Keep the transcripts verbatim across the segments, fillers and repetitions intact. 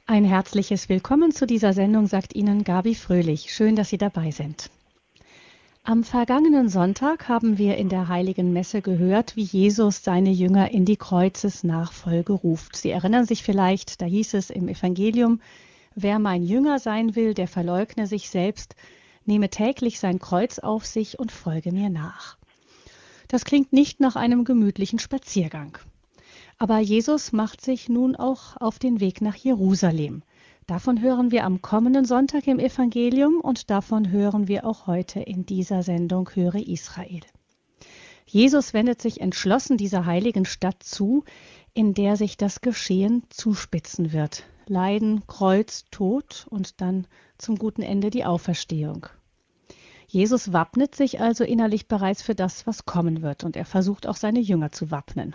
Ein herzliches Willkommen zu dieser Sendung sagt Ihnen Gabi Fröhlich. Schön, dass Sie dabei sind. Am vergangenen Sonntag haben wir in der Heiligen Messe gehört, wie Jesus seine Jünger in die Kreuzesnachfolge ruft. Sie erinnern sich vielleicht, da hieß es im Evangelium: Wer mein Jünger sein will, der verleugne sich selbst, nehme täglich sein Kreuz auf sich und folge mir nach. Das klingt nicht nach einem gemütlichen Spaziergang. Aber Jesus macht sich nun auch auf den Weg nach Jerusalem. Davon hören wir am kommenden Sonntag im Evangelium und davon hören wir auch heute in dieser Sendung Höre Israel. Jesus wendet sich entschlossen dieser heiligen Stadt zu, in der sich das Geschehen zuspitzen wird. Leiden, Kreuz, Tod und dann zum guten Ende die Auferstehung. Jesus wappnet sich also innerlich bereits für das, was kommen wird, und er versucht auch seine Jünger zu wappnen.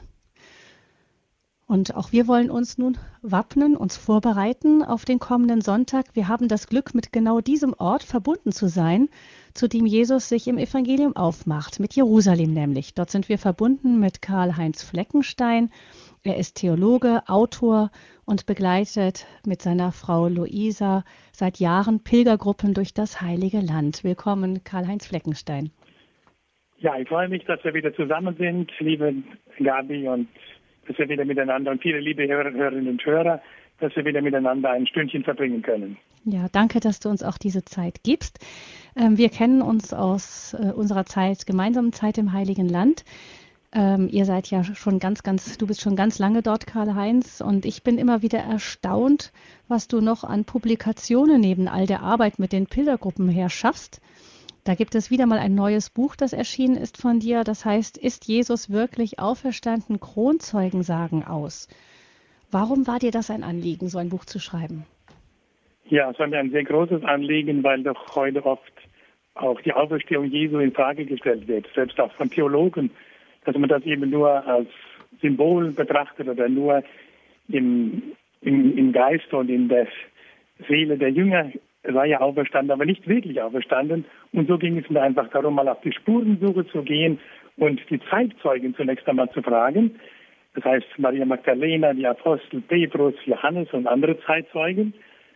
Und auch wir wollen uns nun wappnen, uns vorbereiten auf den kommenden Sonntag. Wir haben das Glück, mit genau diesem Ort verbunden zu sein, zu dem Jesus sich im Evangelium aufmacht, mit Jerusalem nämlich. Dort sind wir verbunden mit Karl-Heinz Fleckenstein. Er ist Theologe, Autor und begleitet mit seiner Frau Luisa seit Jahren Pilgergruppen durch das Heilige Land. Willkommen, Karl-Heinz Fleckenstein. Ja, ich freue mich, dass wir wieder zusammen sind, liebe Gabi, und dass wir wieder miteinander und viele liebe Hörerinnen und Hörer, dass wir wieder miteinander ein Stündchen verbringen können. Ja, danke, dass du uns auch diese Zeit gibst. Ähm, wir kennen uns aus äh, unserer Zeit, gemeinsamen Zeit im Heiligen Land. Ähm, ihr seid ja schon ganz, ganz, du bist schon ganz lange dort, Karl-Heinz, und ich bin immer wieder erstaunt, was du noch an Publikationen neben all der Arbeit mit den Pilgergruppen her schaffst. Da gibt es wieder mal ein neues Buch, das erschienen ist von dir. Das heißt, ist Jesus wirklich auferstanden? Kronzeugen sagen aus. Warum war dir das ein Anliegen, so ein Buch zu schreiben? Ja, es war mir ein sehr großes Anliegen, weil doch heute oft auch die Auferstehung Jesu in Frage gestellt wird, selbst auch von Theologen, dass man das eben nur als Symbol betrachtet oder nur im, im, im Geist und in der Seele der Jünger sei ja auferstanden, aber nicht wirklich auferstanden. Und so ging es mir einfach darum, mal auf die Spurensuche zu gehen und die Zeitzeugen zunächst einmal zu fragen. Das heißt Maria Magdalena, die Apostel Petrus, Johannes und andere Zeitzeugen.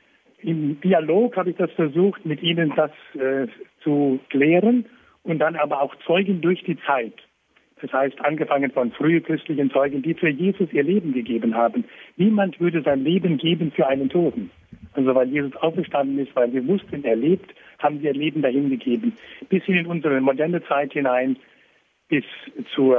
Im Dialog habe ich das versucht, mit ihnen das äh, zu klären und dann aber auch Zeugen durch die Zeit. Das heißt, angefangen von frühchristlichen Zeugen, die für Jesus ihr Leben gegeben haben. Niemand würde sein Leben geben für einen Toten. Also weil Jesus auferstanden ist, weil wir wussten, er lebt, haben sie ihr Leben dahin gegeben. Bis in unsere moderne Zeit hinein, bis zu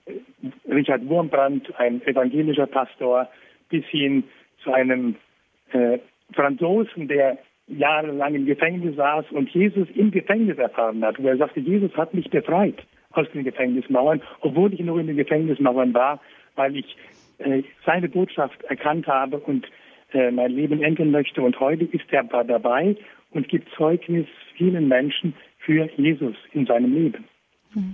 Richard Wurmbrand, ein evangelischer Pastor, bis hin zu einem äh, Franzosen, der jahrelang im Gefängnis saß und Jesus im Gefängnis erfahren hat. Wo er sagte, Jesus hat mich befreit aus den Gefängnismauern, obwohl ich noch in den Gefängnismauern war, weil ich äh, seine Botschaft erkannt habe und äh, mein Leben ändern möchte. Und heute ist er dabei und gibt Zeugnis vielen Menschen für Jesus in seinem Leben. Hm.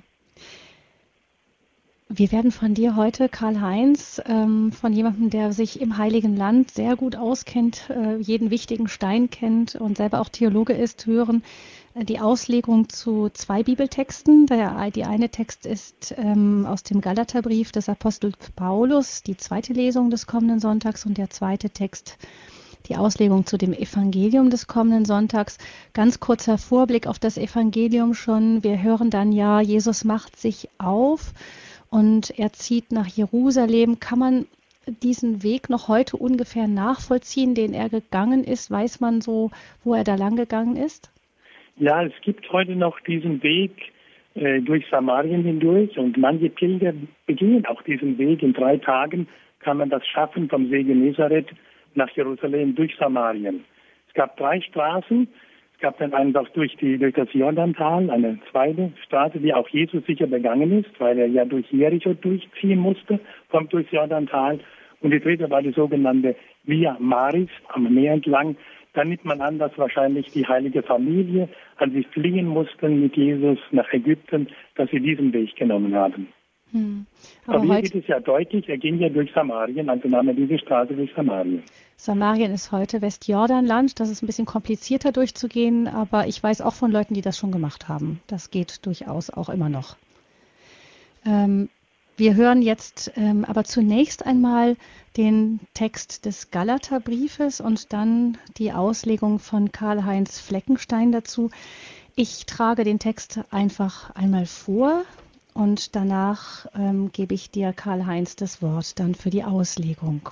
Wir werden von dir heute, Karl-Heinz, ähm, von jemandem, der sich im Heiligen Land sehr gut auskennt, äh, jeden wichtigen Stein kennt und selber auch Theologe ist, hören, äh, die Auslegung zu zwei Bibeltexten. Der, die eine Text ist ähm, aus dem Galaterbrief des Apostels Paulus, die zweite Lesung des kommenden Sonntags, und der zweite Text, die Auslegung zu dem Evangelium des kommenden Sonntags. Ganz kurzer Vorblick auf das Evangelium schon. Wir hören dann ja, Jesus macht sich auf und er zieht nach Jerusalem. Kann man diesen Weg noch heute ungefähr nachvollziehen, den er gegangen ist? Weiß man so, wo er da lang gegangen ist? Ja, es gibt heute noch diesen Weg äh, durch Samarien hindurch und manche Pilger begehen auch diesen Weg. In drei Tagen kann man das schaffen vom See Genezareth nach Jerusalem durch Samarien. Es gab drei Straßen. Es gab dann einfach durch, die, durch das Jordantal eine zweite Straße, die auch Jesus sicher begangen ist, weil er ja durch Jericho durchziehen musste, kommt durchs Jordantal. Und die dritte war die sogenannte Via Maris am Meer entlang. Da nimmt man an, dass wahrscheinlich die heilige Familie, als sie fliehen mussten mit Jesus nach Ägypten, dass sie diesen Weg genommen haben. Hm. Aber, Aber hier geht es ja deutlich, er ging ja durch Samarien, also nahm er diese Straße durch Samarien. Samarien ist heute Westjordanland, das ist ein bisschen komplizierter durchzugehen, aber ich weiß auch von Leuten, die das schon gemacht haben. Das geht durchaus auch immer noch. Ähm, Wir hören jetzt ähm, aber zunächst einmal den Text des Galaterbriefes und dann die Auslegung von Karl-Heinz Fleckenstein dazu. Ich trage den Text einfach einmal vor und danach ähm, gebe ich dir, Karl-Heinz, das Wort dann für die Auslegung.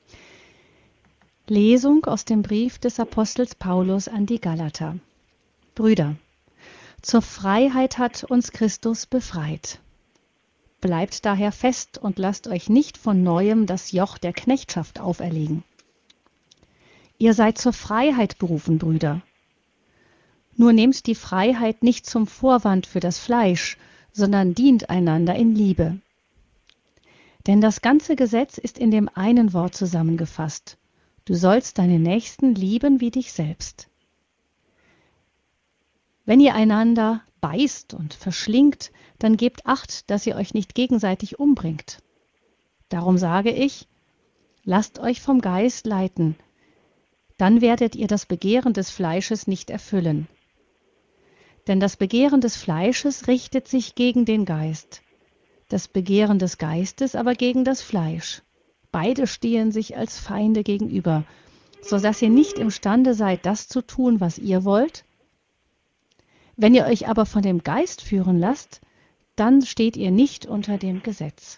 Lesung aus dem Brief des Apostels Paulus an die Galater. Brüder, zur Freiheit hat uns Christus befreit. Bleibt daher fest und lasst euch nicht von Neuem das Joch der Knechtschaft auferlegen. Ihr seid zur Freiheit berufen, Brüder. Nur nehmt die Freiheit nicht zum Vorwand für das Fleisch, sondern dient einander in Liebe. Denn das ganze Gesetz ist in dem einen Wort zusammengefasst. Du sollst deinen Nächsten lieben wie dich selbst. Wenn ihr einander beißt und verschlingt, dann gebt Acht, dass ihr euch nicht gegenseitig umbringt. Darum sage ich, lasst euch vom Geist leiten, dann werdet ihr das Begehren des Fleisches nicht erfüllen. Denn das Begehren des Fleisches richtet sich gegen den Geist, das Begehren des Geistes aber gegen das Fleisch. Beide stehen sich als Feinde gegenüber, so dass ihr nicht imstande seid, das zu tun, was ihr wollt. Wenn ihr euch aber von dem Geist führen lasst, dann steht ihr nicht unter dem Gesetz.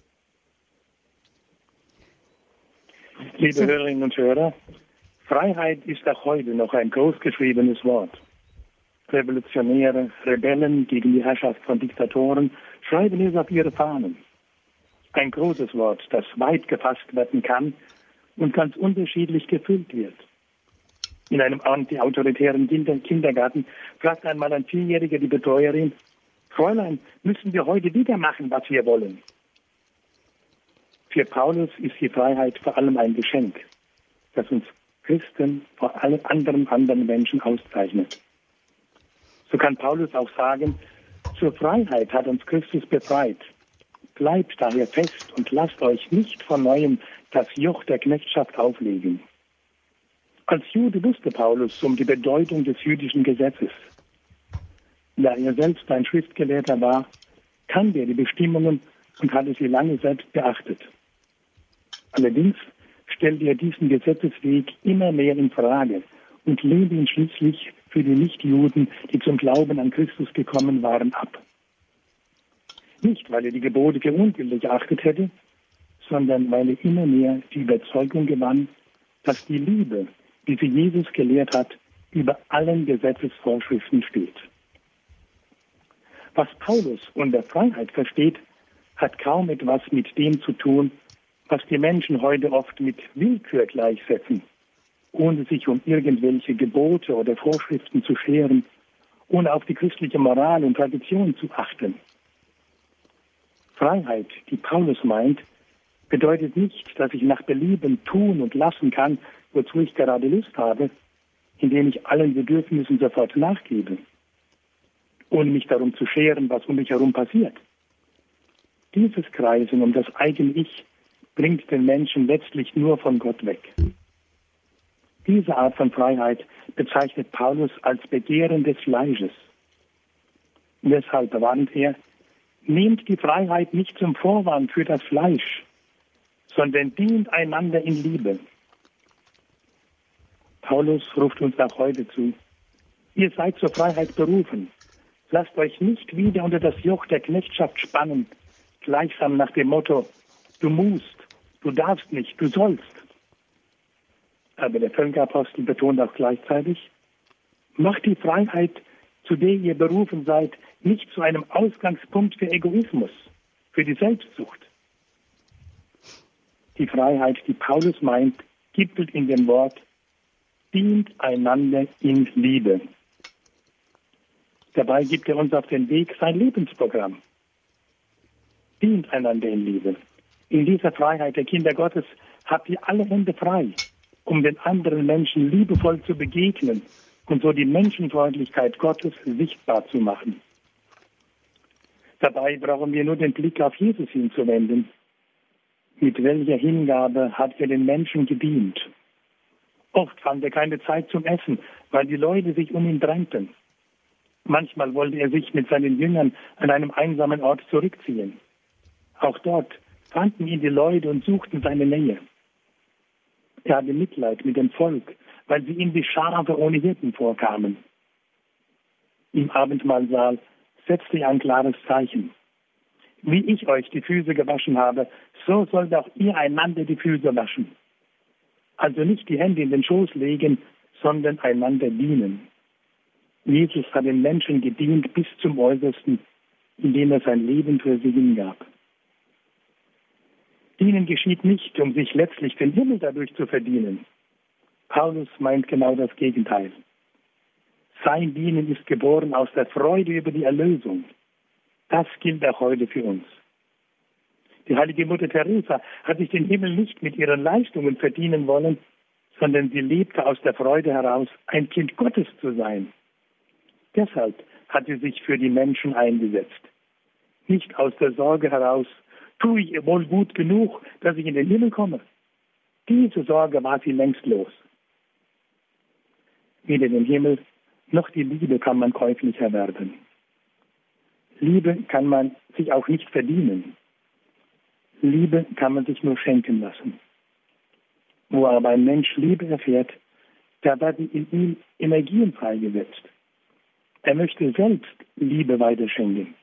Liebe so. Hörerinnen und Hörer, Freiheit ist auch heute noch ein großgeschriebenes Wort. Revolutionäre, Rebellen gegen die Herrschaft von Diktatoren schreiben es auf ihre Fahnen. Ein großes Wort, das weit gefasst werden kann und ganz unterschiedlich gefüllt wird. In einem anti-autoritären Kindergarten fragt einmal ein Vierjähriger die Betreuerin, Fräulein, müssen wir heute wieder machen, was wir wollen? Für Paulus ist die Freiheit vor allem ein Geschenk, das uns Christen vor allen anderen anderen Menschen auszeichnet. So kann Paulus auch sagen, zur Freiheit hat uns Christus befreit. Bleibt daher fest und lasst euch nicht von Neuem das Joch der Knechtschaft auflegen. Als Jude wusste Paulus um die Bedeutung des jüdischen Gesetzes. Da er selbst ein Schriftgelehrter war, kannte er die Bestimmungen und hatte sie lange selbst beachtet. Allerdings stellte er diesen Gesetzesweg immer mehr in Frage und lehnte ihn schließlich für die Nichtjuden, die zum Glauben an Christus gekommen waren, ab. Nicht, weil er die Gebote für ungültig erachtet hätte, sondern weil er immer mehr die Überzeugung gewann, dass die Liebe, wie sie Jesus gelehrt hat, über allen Gesetzesvorschriften steht. Was Paulus unter Freiheit versteht, hat kaum etwas mit dem zu tun, was die Menschen heute oft mit Willkür gleichsetzen, ohne sich um irgendwelche Gebote oder Vorschriften zu scheren, ohne auf die christliche Moral und Tradition zu achten. Freiheit, die Paulus meint, bedeutet nicht, dass ich nach Belieben tun und lassen kann, wozu ich gerade Lust habe, indem ich allen Bedürfnissen sofort nachgebe, ohne mich darum zu scheren, was um mich herum passiert. Dieses Kreisen um das eigene Ich bringt den Menschen letztlich nur von Gott weg. Diese Art von Freiheit bezeichnet Paulus als Begehren des Fleisches. Und deshalb warnt er, nehmt die Freiheit nicht zum Vorwand für das Fleisch, sondern dient einander in Liebe. Paulus ruft uns auch heute zu, ihr seid zur Freiheit berufen. Lasst euch nicht wieder unter das Joch der Knechtschaft spannen, gleichsam nach dem Motto, du musst, du darfst nicht, du sollst. Aber der Völkerapostel betont auch gleichzeitig, macht die Freiheit, zu der ihr berufen seid, nicht zu einem Ausgangspunkt für Egoismus, für die Selbstsucht. Die Freiheit, die Paulus meint, gipfelt in dem Wort, dient einander in Liebe. Dabei gibt er uns auf den Weg sein Lebensprogramm. Dient einander in Liebe. In dieser Freiheit der Kinder Gottes habt ihr alle Hände frei, um den anderen Menschen liebevoll zu begegnen und so die Menschenfreundlichkeit Gottes sichtbar zu machen. Dabei brauchen wir nur den Blick auf Jesus hinzuwenden. Mit welcher Hingabe hat er den Menschen gedient? Oft fand er keine Zeit zum Essen, weil die Leute sich um ihn drängten. Manchmal wollte er sich mit seinen Jüngern an einem einsamen Ort zurückziehen. Auch dort fanden ihn die Leute und suchten seine Nähe. Er hatte Mitleid mit dem Volk, weil sie ihm wie Schafe ohne Hirten vorkamen. Im Abendmahlsaal setzte er ein klares Zeichen. Wie ich euch die Füße gewaschen habe, so sollt auch ihr einander die Füße waschen. Also nicht die Hände in den Schoß legen, sondern einander dienen. Jesus hat den Menschen gedient bis zum Äußersten, indem er sein Leben für sie hingab. Dienen geschieht nicht, um sich letztlich den Himmel dadurch zu verdienen. Paulus meint genau das Gegenteil. Sein Dienen ist geboren aus der Freude über die Erlösung. Das gilt auch heute für uns. Die heilige Mutter Teresa hat sich den Himmel nicht mit ihren Leistungen verdienen wollen, sondern sie lebte aus der Freude heraus, ein Kind Gottes zu sein. Deshalb hat sie sich für die Menschen eingesetzt. Nicht aus der Sorge heraus, tue ich wohl gut genug, dass ich in den Himmel komme. Diese Sorge war sie längst los. Weder den Himmel noch die Liebe kann man käuflich erwerben. Liebe kann man sich auch nicht verdienen. Liebe kann man sich nur schenken lassen. Wo aber ein Mensch Liebe erfährt, da werden in ihm Energien freigesetzt. Er möchte selbst Liebe weiterschenken.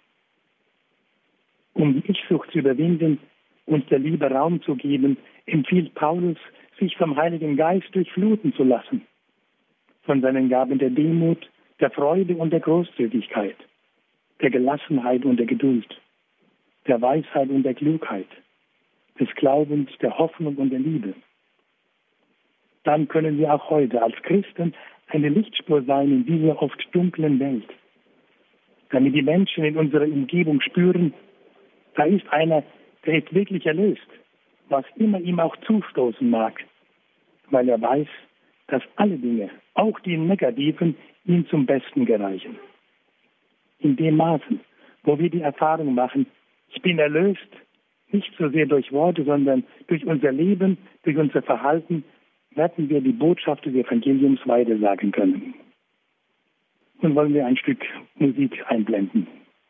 Um die Ich-Sucht zu überwinden und der Liebe Raum zu geben, empfiehlt Paulus, sich vom Heiligen Geist durchfluten zu lassen. Von seinen Gaben der Demut, der Freude und der Großzügigkeit, der Gelassenheit und der Geduld, der Weisheit und der Klugheit, des Glaubens, der Hoffnung und der Liebe. Dann können wir auch heute als Christen eine Lichtspur sein in dieser oft dunklen Welt, damit die Menschen in unserer Umgebung spüren, da ist einer, der ist wirklich erlöst, was immer ihm auch zustoßen mag, weil er weiß, dass alle Dinge, auch die negativen, ihm zum Besten gereichen. In dem Maßen, wo wir die Erfahrung machen, ich bin erlöst, nicht so sehr durch Worte, sondern durch unser Leben, durch unser Verhalten, werden wir die Botschaft des Evangeliums weitersagen können. Nun wollen wir ein Stück Musik einblenden.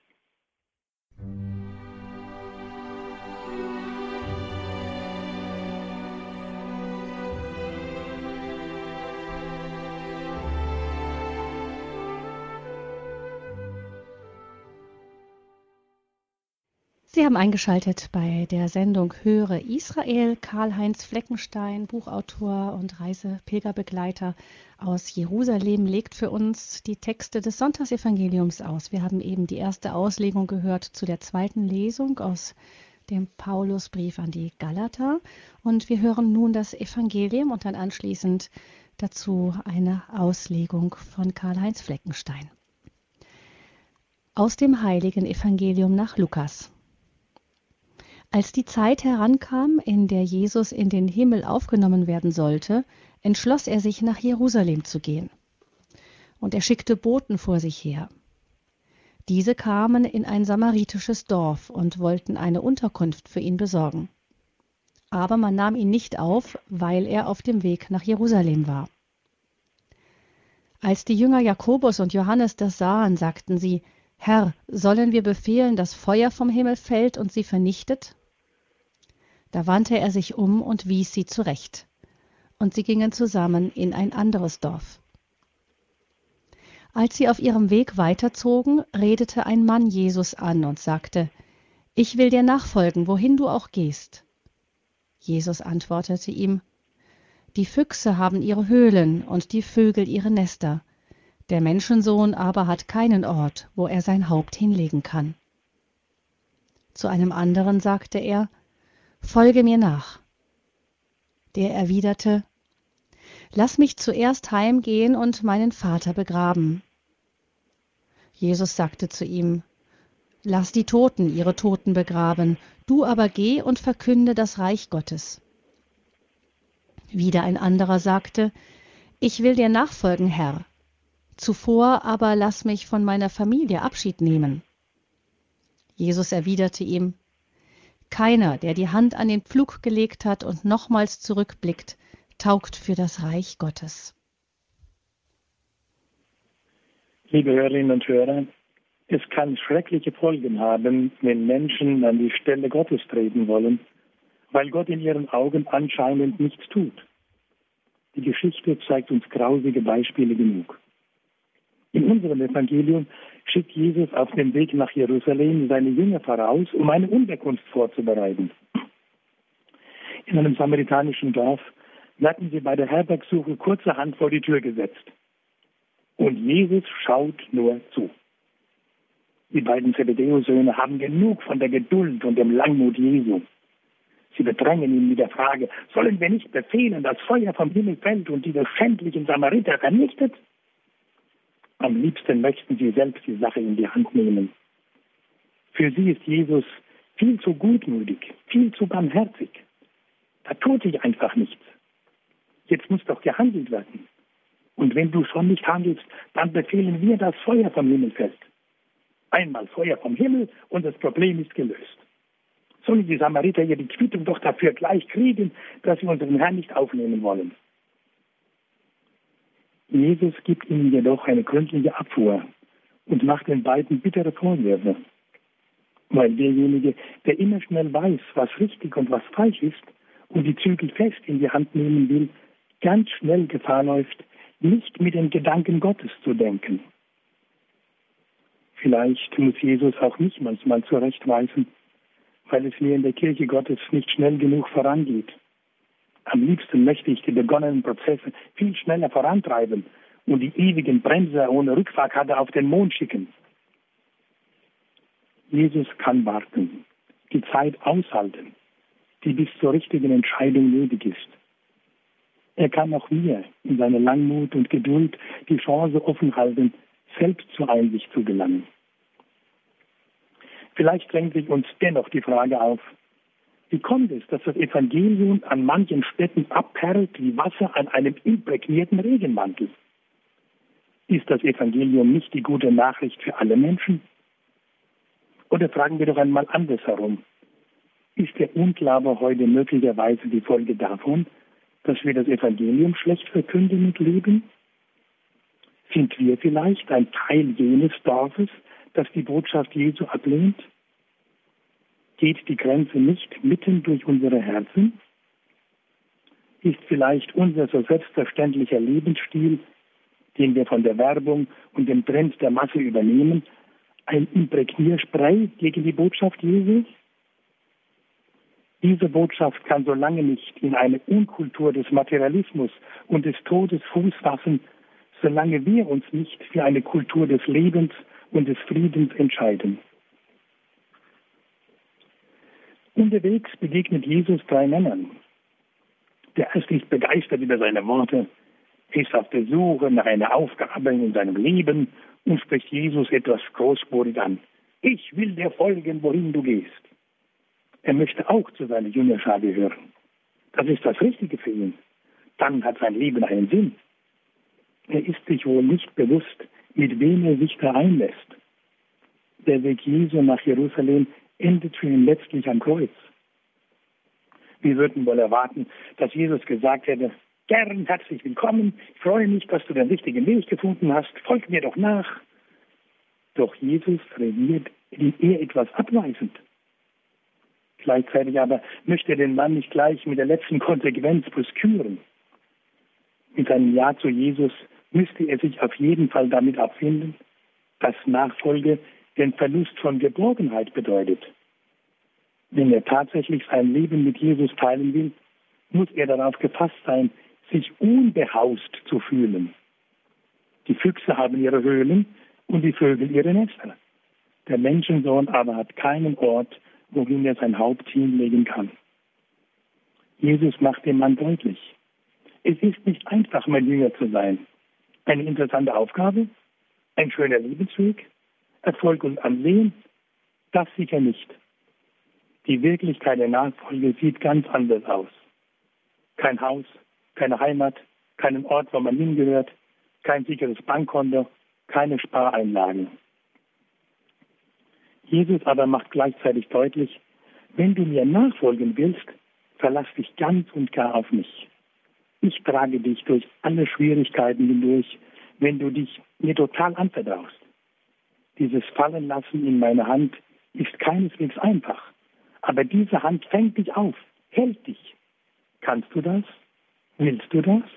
Sie haben eingeschaltet bei der Sendung Höre Israel. Karl-Heinz Fleckenstein, Buchautor und Reisepilgerbegleiter aus Jerusalem, legt für uns die Texte des Sonntagsevangeliums aus. Wir haben eben die erste Auslegung gehört zu der zweiten Lesung aus dem Paulusbrief an die Galater. Und wir hören nun das Evangelium und dann anschließend dazu eine Auslegung von Karl-Heinz Fleckenstein. Aus dem heiligen Evangelium nach Lukas. Als die Zeit herankam, in der Jesus in den Himmel aufgenommen werden sollte, entschloss er sich, nach Jerusalem zu gehen. Und er schickte Boten vor sich her. Diese kamen in ein samaritisches Dorf und wollten eine Unterkunft für ihn besorgen. Aber man nahm ihn nicht auf, weil er auf dem Weg nach Jerusalem war. Als die Jünger Jakobus und Johannes das sahen, sagten sie: Herr, sollen wir befehlen, dass Feuer vom Himmel fällt und sie vernichtet? Da wandte er sich um und wies sie zurecht. Und sie gingen zusammen in ein anderes Dorf. Als sie auf ihrem Weg weiterzogen, redete ein Mann Jesus an und sagte: Ich will dir nachfolgen, wohin du auch gehst. Jesus antwortete ihm: Die Füchse haben ihre Höhlen und die Vögel ihre Nester. Der Menschensohn aber hat keinen Ort, wo er sein Haupt hinlegen kann. Zu einem anderen sagte er: Folge mir nach. Der erwiderte: Lass mich zuerst heimgehen und meinen Vater begraben. Jesus sagte zu ihm: Lass die Toten ihre Toten begraben, du aber geh und verkünde das Reich Gottes. Wieder ein anderer sagte: Ich will dir nachfolgen, Herr. Zuvor aber lass mich von meiner Familie Abschied nehmen. Jesus erwiderte ihm: Keiner, der die Hand an den Pflug gelegt hat und nochmals zurückblickt, taugt für das Reich Gottes. Liebe Hörerinnen und Hörer, Es kann schreckliche Folgen haben, wenn Menschen an die Stelle Gottes treten wollen, weil Gott in ihren Augen anscheinend nichts tut. Die Geschichte zeigt uns grausige Beispiele genug. In unserem Evangelium schickt Jesus auf dem Weg nach Jerusalem seine Jünger voraus, um eine Unterkunft vorzubereiten. In einem samaritanischen Dorf werden sie bei der Herbergsuche kurzerhand vor die Tür gesetzt. Und Jesus schaut nur zu. Die beiden Zebedäus-Söhne haben genug von der Geduld und dem Langmut Jesu. Sie bedrängen ihn mit der Frage, sollen wir nicht befehlen, dass Feuer vom Himmel fällt und diese schändlichen Samariter vernichtet? Am liebsten möchten sie selbst die Sache in die Hand nehmen. Für sie ist Jesus viel zu gutmütig, viel zu barmherzig. Da tut sich einfach nichts. Jetzt muss doch gehandelt werden. Und wenn du schon nicht handelst, dann befehlen wir, dass Feuer vom Himmel fällt. Einmal Feuer vom Himmel und das Problem ist gelöst. Sollen die Samariter ja die Quittung doch dafür gleich kriegen, dass sie unseren Herrn nicht aufnehmen wollen? Jesus gibt ihnen jedoch eine gründliche Abfuhr und macht den beiden bittere Vorwürfe. Weil derjenige, der immer schnell weiß, was richtig und was falsch ist und die Zügel fest in die Hand nehmen will, ganz schnell Gefahr läuft, nicht mit den Gedanken Gottes zu denken. Vielleicht muss Jesus auch mich manchmal zurechtweisen, weil es mir in der Kirche Gottes nicht schnell genug vorangeht. Am liebsten möchte ich die begonnenen Prozesse viel schneller vorantreiben und die ewigen Bremser ohne Rückfahrkarte auf den Mond schicken. Jesus kann warten, die Zeit aushalten, die bis zur richtigen Entscheidung nötig ist. Er kann auch mir in seiner Langmut und Geduld die Chance offen halten, selbst zur Einsicht zu gelangen. Vielleicht drängt sich uns dennoch die Frage auf, wie kommt es, dass das Evangelium an manchen Städten abperlt wie Wasser an einem imprägnierten Regenmantel? Ist das Evangelium nicht die gute Nachricht für alle Menschen? Oder fragen wir doch einmal andersherum. Ist der Unglaube heute möglicherweise die Folge davon, dass wir das Evangelium schlecht verkünden und leben? Sind wir vielleicht ein Teil jenes Dorfes, das die Botschaft Jesu ablehnt? Geht die Grenze nicht mitten durch unsere Herzen? Ist vielleicht unser so selbstverständlicher Lebensstil, den wir von der Werbung und dem Trend der Masse übernehmen, ein Imprägnierspray gegen die Botschaft Jesu? Diese Botschaft kann so lange nicht in eine Unkultur des Materialismus und des Todes Fuß fassen, solange wir uns nicht für eine Kultur des Lebens und des Friedens entscheiden. Unterwegs begegnet Jesus drei Männern. Der erste ist begeistert über seine Worte, ist auf der Suche nach einer Aufgabe in seinem Leben und spricht Jesus etwas großspurig an. Ich will dir folgen, wohin du gehst. Er möchte auch zu seiner Jüngerschar gehören. Das ist das Richtige für ihn. Dann hat sein Leben einen Sinn. Er ist sich wohl nicht bewusst, mit wem er sich da einlässt. Der Weg Jesu nach Jerusalem endet für ihn letztlich am Kreuz. Wir würden wohl erwarten, dass Jesus gesagt hätte, gern, herzlich willkommen, ich freue mich, dass du den richtigen Weg gefunden hast, folg mir doch nach. Doch Jesus reagiert eher etwas abweisend. Gleichzeitig aber möchte er den Mann nicht gleich mit der letzten Konsequenz brüskieren. Mit seinem Ja zu Jesus müsste er sich auf jeden Fall damit abfinden, dass Nachfolge den Verlust von Geborgenheit bedeutet. Wenn er tatsächlich sein Leben mit Jesus teilen will, muss er darauf gefasst sein, sich unbehaust zu fühlen. Die Füchse haben ihre Höhlen und die Vögel ihre Nester. Der Menschensohn aber hat keinen Ort, wohin er sein Haupt hinlegen kann. Jesus macht dem Mann deutlich, es ist nicht einfach, mein Jünger zu sein. Eine interessante Aufgabe, ein schöner Lebensweg, Erfolg und Ansehen, das sicher nicht. Die Wirklichkeit der Nachfolge sieht ganz anders aus. Kein Haus, keine Heimat, keinen Ort, wo man hingehört, kein sicheres Bankkonto, keine Spareinlagen. Jesus aber macht gleichzeitig deutlich, wenn du mir nachfolgen willst, verlass dich ganz und gar auf mich. Ich trage dich durch alle Schwierigkeiten hindurch, wenn du dich mir total anvertraust. Dieses Fallenlassen in meine Hand ist keineswegs einfach. Aber diese Hand fängt dich auf, hält dich. Kannst du das? Willst du das?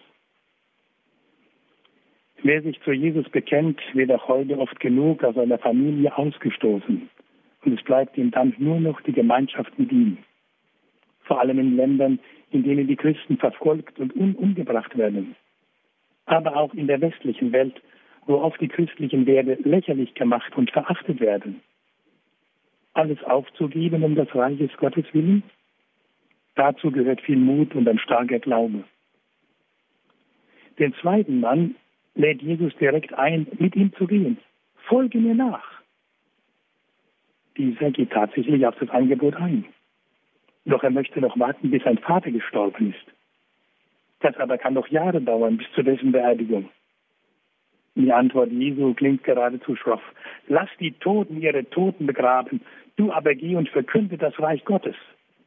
Wer sich zu Jesus bekennt, wird auch heute oft genug aus seiner Familie ausgestoßen. Und es bleibt ihm dann nur noch die Gemeinschaft mit ihm. Vor allem in Ländern, in denen die Christen verfolgt und um, umgebracht werden. Aber auch in der westlichen Welt, wo oft die christlichen Werte lächerlich gemacht und verachtet werden. Alles aufzugeben um des Reiches Gottes willen? Dazu gehört viel Mut und ein starker Glaube. Den zweiten Mann lädt Jesus direkt ein, mit ihm zu gehen. Folge mir nach. Dieser geht tatsächlich auf das Angebot ein. Doch er möchte noch warten, bis sein Vater gestorben ist. Das aber kann noch Jahre dauern, bis zu dessen Beerdigung. Die Antwort Jesu klingt geradezu schroff. Lass die Toten ihre Toten begraben, du aber geh und verkünde das Reich Gottes.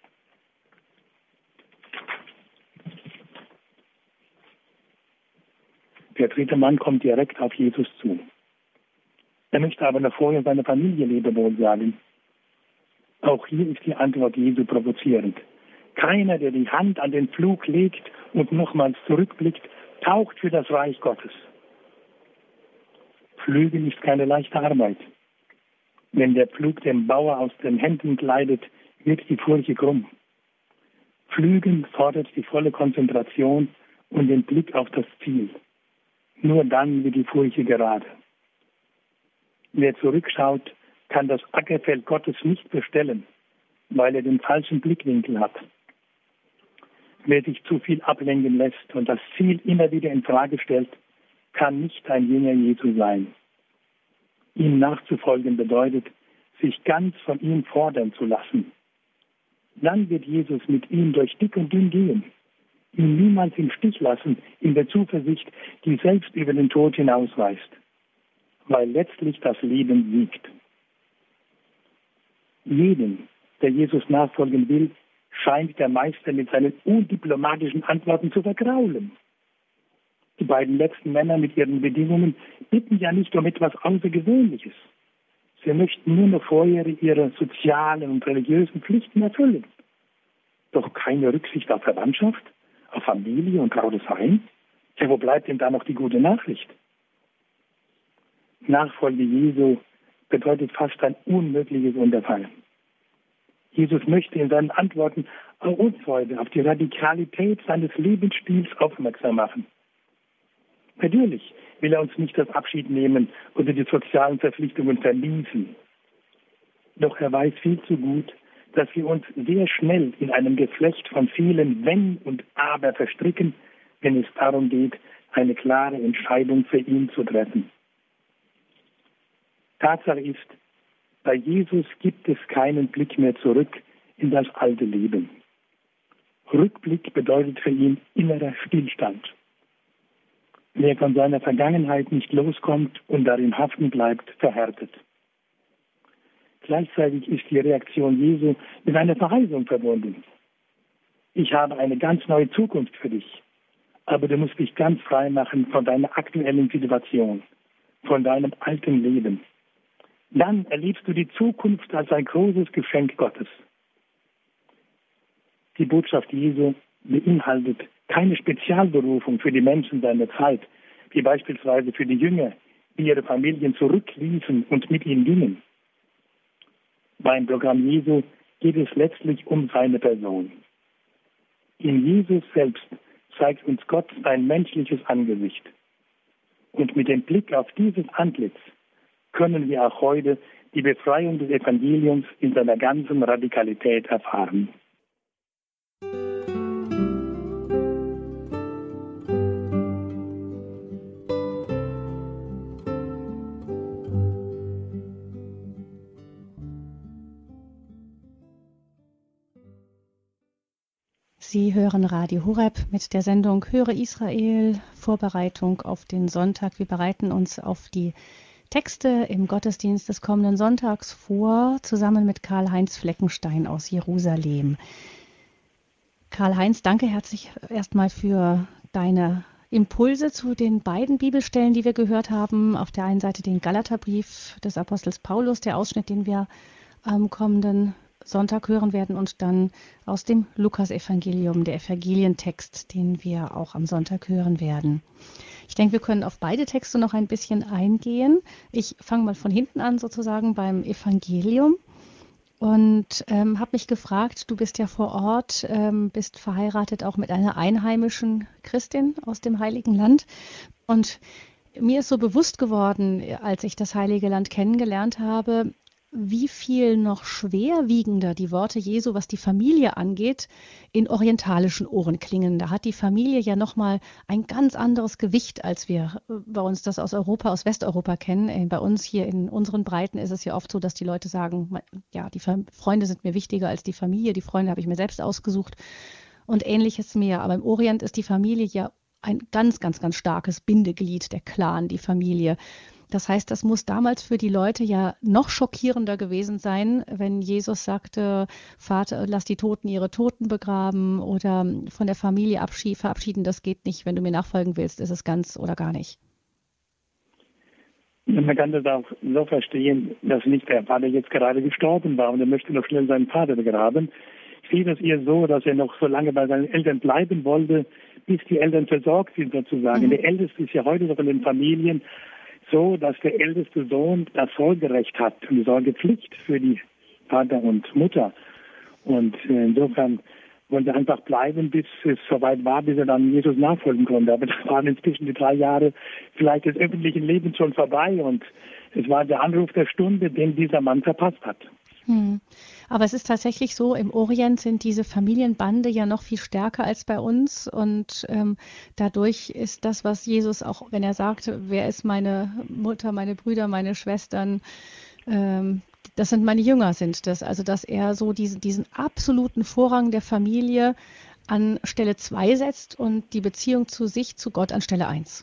Der dritte Mann kommt direkt auf Jesus zu. Er möchte aber noch vorher seiner Familie Lebewohl sagen. Auch hier ist die Antwort Jesu provozierend. Keiner, der die Hand an den Pflug legt und nochmals zurückblickt, taucht für das Reich Gottes. Pflügen ist keine leichte Arbeit. Wenn der Pflug dem Bauer aus den Händen gleitet, wird die Furche krumm. Pflügen fordert die volle Konzentration und den Blick auf das Ziel. Nur dann wird die Furche gerade. Wer zurückschaut, kann das Ackerfeld Gottes nicht bestellen, weil er den falschen Blickwinkel hat. Wer sich zu viel ablenken lässt und das Ziel immer wieder in Frage stellt, kann nicht ein Jünger Jesu sein. Ihm nachzufolgen bedeutet, sich ganz von ihm fordern zu lassen. Dann wird Jesus mit ihm durch dick und dünn gehen, ihn niemals im Stich lassen, in der Zuversicht, die selbst über den Tod hinausweist, weil letztlich das Leben siegt. Jeden, der Jesus nachfolgen will, scheint der Meister mit seinen undiplomatischen Antworten zu vergraulen. Die beiden letzten Männer mit ihren Bedingungen bitten ja nicht um etwas Außergewöhnliches. Sie möchten nur noch vorher ihre sozialen und religiösen Pflichten erfüllen. Doch keine Rücksicht auf Verwandtschaft, auf Familie und trautes Heim? Ja, wo bleibt denn da noch die gute Nachricht? Nachfolge Jesu bedeutet fast ein unmögliches Unterfangen. Jesus möchte in seinen Antworten auch uns heute auf die Radikalität seines Lebensstils aufmerksam machen. Natürlich will er uns nicht das Abschied nehmen oder die sozialen Verpflichtungen verließen. Doch er weiß viel zu gut, dass wir uns sehr schnell in einem Geflecht von vielen Wenn und Aber verstricken, wenn es darum geht, eine klare Entscheidung für ihn zu treffen. Tatsache ist, bei Jesus gibt es keinen Blick mehr zurück in das alte Leben. Rückblick bedeutet für ihn innerer Stillstand. Wer von seiner Vergangenheit nicht loskommt und darin haften bleibt, verhärtet. Gleichzeitig ist die Reaktion Jesu mit einer Verheißung verbunden. Ich habe eine ganz neue Zukunft für dich, aber du musst dich ganz frei machen von deiner aktuellen Situation, von deinem alten Leben. Dann erlebst du die Zukunft als ein großes Geschenk Gottes. Die Botschaft Jesu beinhaltet keine Spezialberufung für die Menschen seiner Zeit, wie beispielsweise für die Jünger, die ihre Familien zurückließen und mit ihnen gingen. Beim Programm Jesu geht es letztlich um seine Person. In Jesus selbst zeigt uns Gott sein menschliches Angesicht. Und mit dem Blick auf dieses Antlitz können wir auch heute die Befreiung des Evangeliums in seiner ganzen Radikalität erfahren. Sie hören Radio Horeb mit der Sendung Höre Israel, Vorbereitung auf den Sonntag. Wir bereiten uns auf die Texte im Gottesdienst des kommenden Sonntags vor, zusammen mit Karl-Heinz Fleckenstein aus Jerusalem. Karl-Heinz, danke herzlich erstmal für deine Impulse zu den beiden Bibelstellen, die wir gehört haben. Auf der einen Seite den Galaterbrief des Apostels Paulus, der Ausschnitt, den wir am kommenden Sonntag hören werden, und dann aus dem Lukasevangelium, der Evangelientext, den wir auch am Sonntag hören werden. Ich denke, wir können auf beide Texte noch ein bisschen eingehen. Ich fange mal von hinten an, sozusagen beim Evangelium. Und ähm, habe mich gefragt, du bist ja vor Ort, ähm, bist verheiratet auch mit einer einheimischen Christin aus dem Heiligen Land. Und mir ist so bewusst geworden, als ich das Heilige Land kennengelernt habe, wie viel noch schwerwiegender die Worte Jesu, was die Familie angeht, in orientalischen Ohren klingen. Da hat die Familie ja nochmal ein ganz anderes Gewicht, als wir bei uns das aus Europa, aus Westeuropa kennen. Bei uns hier in unseren Breiten ist es ja oft so, dass die Leute sagen, ja, die Freunde sind mir wichtiger als die Familie, die Freunde habe ich mir selbst ausgesucht und Ähnliches mehr. Aber im Orient ist die Familie ja ein ganz, ganz, ganz starkes Bindeglied, der Clan, die Familie. Das heißt, das muss damals für die Leute ja noch schockierender gewesen sein, wenn Jesus sagte, Vater, lass die Toten ihre Toten begraben oder von der Familie verabschieden, das geht nicht. Wenn du mir nachfolgen willst, ist es ganz oder gar nicht. Man kann das auch so verstehen, dass nicht der Vater jetzt gerade gestorben war und er möchte noch schnell seinen Vater begraben. Ich sehe das eher so, dass er noch so lange bei seinen Eltern bleiben wollte, bis die Eltern versorgt sind sozusagen. Mhm. Der Älteste ist ja heute noch in den Familien so, dass der älteste Sohn das Sorgerecht hat und die Sorgepflicht für die Vater und Mutter. Und insofern wollte er einfach bleiben, bis es soweit war, bis er dann Jesus nachfolgen konnte. Aber da waren inzwischen die drei Jahre vielleicht des öffentlichen Lebens schon vorbei und es war der Anruf der Stunde, den dieser Mann verpasst hat. Hm. Aber es ist tatsächlich so, im Orient sind diese Familienbande ja noch viel stärker als bei uns und ähm, dadurch ist das, was Jesus auch, wenn er sagt, wer ist meine Mutter, meine Brüder, meine Schwestern, ähm, das sind meine Jünger, sind das. Also dass er so diesen, diesen absoluten Vorrang der Familie an Stelle zwei setzt und die Beziehung zu sich, zu Gott an Stelle eins.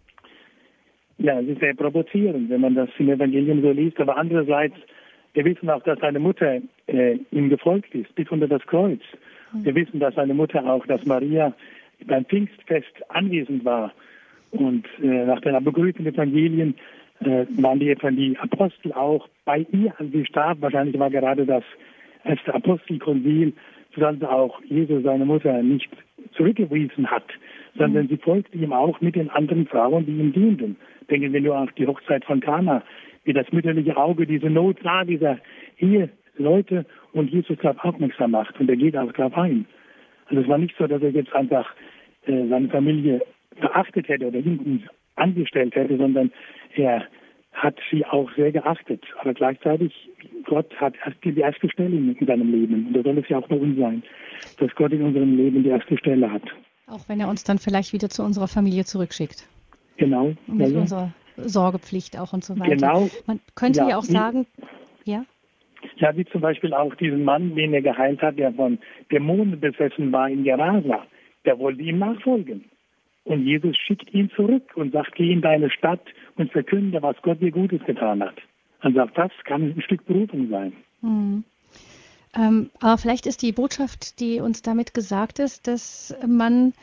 Ja, es ist sehr provozierend, wenn man das im Evangelium so liest, aber andererseits wir wissen auch, dass seine Mutter äh, ihm gefolgt ist, bis unter das Kreuz. Mhm. Wir wissen, dass seine Mutter auch, dass Maria beim Pfingstfest anwesend war. Und äh, nach den begrüßten Evangelien äh, waren die, die Apostel auch bei ihr, als sie starb. Wahrscheinlich war gerade das erste Apostelkonzil, sodass auch Jesus seine Mutter nicht zurückgewiesen hat, sondern mhm. sie folgte ihm auch mit den anderen Frauen, die ihm dienten. Denken wir nur an die Hochzeit von Kana, wie das mütterliche Auge diese Not sah, dieser Eheleute und Jesus darauf aufmerksam macht. Und er geht auch darauf ein. Also es war nicht so, dass er jetzt einfach äh, seine Familie verachtet hätte oder hinten angestellt hätte, sondern er hat sie auch sehr geachtet. Aber gleichzeitig, Gott hat erst die erste Stelle in seinem Leben. Und das soll es ja auch bei uns sein, dass Gott in unserem Leben die erste Stelle hat. Auch wenn er uns dann vielleicht wieder zu unserer Familie zurückschickt. Genau. Mit ja, unserer Sorgepflicht auch und so weiter. Genau. Man könnte ja, ja auch wie, sagen, ja? Ja, wie zum Beispiel auch diesen Mann, den er geheilt hat, der von Dämonen besessen war in Gerasa, der wollte ihm nachfolgen. Und Jesus schickt ihn zurück und sagt, geh in deine Stadt und verkünde, was Gott dir Gutes getan hat. Und sagt, das kann ein Stück Berufung sein. Hm. Ähm, aber vielleicht ist die Botschaft, die uns damit gesagt ist, dass man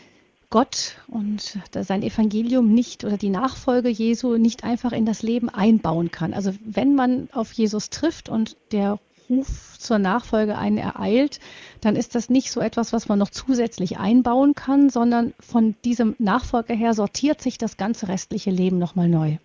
Gott und sein Evangelium nicht oder die Nachfolge Jesu nicht einfach in das Leben einbauen kann. Also wenn man auf Jesus trifft und der Ruf zur Nachfolge einen ereilt, dann ist das nicht so etwas, was man noch zusätzlich einbauen kann, sondern von diesem Nachfolger her sortiert sich das ganze restliche Leben nochmal neu.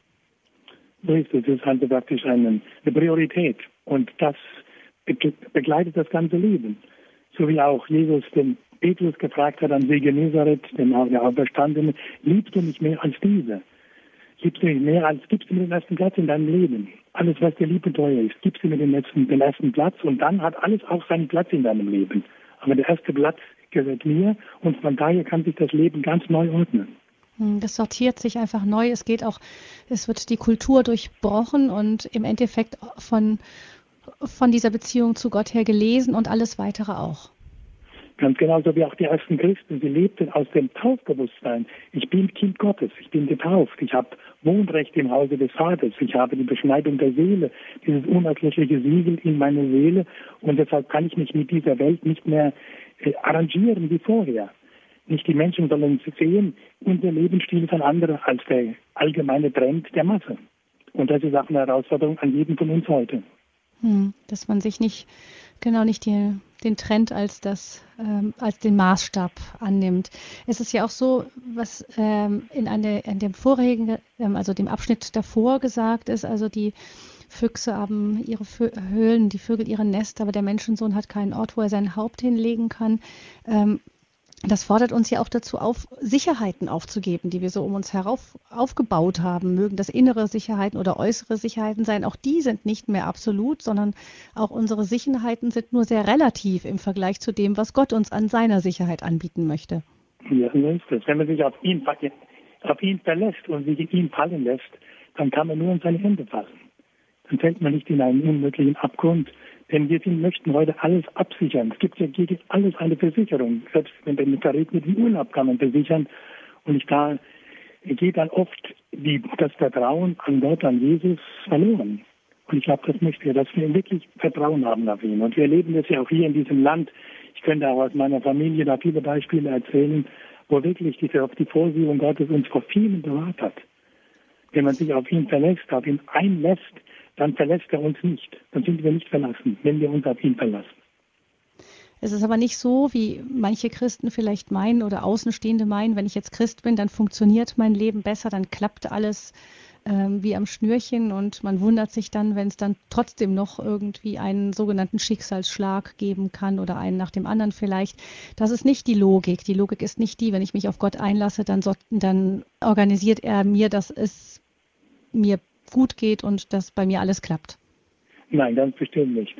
So ist es. Das ist halt praktisch eine, eine Priorität und das begleitet das ganze Leben. So wie auch Jesus den Petrus gefragt hat am See Genezareth, dem Auferstandenen, liebst du mich mehr als diese? Liebst du mich mehr als, gibst du mir den ersten Platz in deinem Leben? Alles, was dir lieb und teuer ist, gibst du mir den, letzten, den ersten Platz und dann hat alles auch seinen Platz in deinem Leben. Aber der erste Platz gehört mir und von daher kann sich das Leben ganz neu ordnen. Das sortiert sich einfach neu. Es geht auch, es wird die Kultur durchbrochen und im Endeffekt von, von dieser Beziehung zu Gott her gelesen und alles weitere auch. Ganz genauso wie auch die ersten Christen. Sie lebten aus dem Taufbewusstsein. Ich bin Kind Gottes, ich bin getauft, ich habe Wohnrecht im Hause des Vaters, ich habe die Beschneidung der Seele, dieses unerklärliche Siegel in meiner Seele und deshalb kann ich mich mit dieser Welt nicht mehr äh, arrangieren wie vorher. Nicht die Menschen sollen sehen, unser Lebensstil ist ein anderer als der allgemeine Trend der Masse. Und das ist auch eine Herausforderung an jeden von uns heute. Hm, dass man sich nicht, genau nicht die, den Trend als das, ähm, als den Maßstab annimmt. Es ist ja auch so, was ähm, in, eine, in dem vorigen, ähm, also dem Abschnitt davor gesagt ist, also die Füchse haben ihre Vö- Höhlen, die Vögel ihre Nester, aber der Menschensohn hat keinen Ort, wo er sein Haupt hinlegen kann. Ähm, Das fordert uns ja auch dazu auf, Sicherheiten aufzugeben, die wir so um uns herauf aufgebaut haben. Mögen das innere Sicherheiten oder äußere Sicherheiten sein. Auch die sind nicht mehr absolut, sondern auch unsere Sicherheiten sind nur sehr relativ im Vergleich zu dem, was Gott uns an seiner Sicherheit anbieten möchte. Ja, so ist es. Wenn man sich auf ihn, auf ihn verlässt und sich in ihn fallen lässt, dann kann man nur in seine Hände fallen. Dann fällt man nicht in einen unmöglichen Abgrund. Denn wir möchten heute alles absichern. Es gibt ja gegen alles eine Versicherung. Selbst wenn der verregneten Urlaub kann man versichern. Und ich da geht dann oft die, das Vertrauen an Gott, an Jesus verloren. Und ich glaube, das möchte ich, dass wir wirklich Vertrauen haben auf ihn. Und wir erleben das ja auch hier in diesem Land. Ich könnte auch aus meiner Familie da viele Beispiele erzählen, wo wirklich diese, auf die Vorsehung Gottes uns vor vielen bewahrt hat. Wenn man sich auf ihn verlässt, auf ihn einlässt, dann verlässt er uns nicht. Dann sind wir nicht verlassen, wenn wir uns auf ihn verlassen. Es ist aber nicht so, wie manche Christen vielleicht meinen oder Außenstehende meinen, wenn ich jetzt Christ bin, dann funktioniert mein Leben besser, dann klappt alles ähm, wie am Schnürchen und man wundert sich dann, wenn es dann trotzdem noch irgendwie einen sogenannten Schicksalsschlag geben kann oder einen nach dem anderen vielleicht. Das ist nicht die Logik. Die Logik ist nicht die, wenn ich mich auf Gott einlasse, dann, so, dann organisiert er mir, dass es mir gut geht und dass bei mir alles klappt. Nein, ganz bestimmt nicht.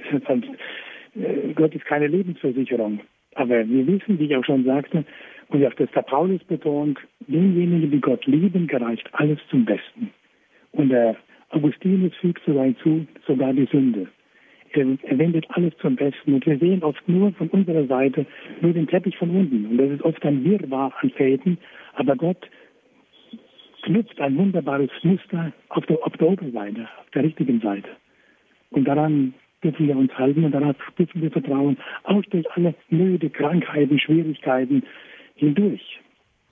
Gott ist keine Lebensversicherung. Aber wir wissen, wie ich auch schon sagte, und auch das der Paulus betont, denjenigen, die Gott lieben, gereicht alles zum Besten. Und der Augustinus fügt sogar hinzu, sogar die Sünde. Er, er wendet alles zum Besten. Und wir sehen oft nur von unserer Seite nur den Teppich von unten. Und das ist oft ein Wirrwarr an Fäden. Aber Gott knüpft ein wunderbares Muster auf der, auf der Oberseite, auf der richtigen Seite. Und daran dürfen wir uns halten und daran dürfen wir vertrauen, auch durch alle Nöte, Krankheiten, Schwierigkeiten hindurch.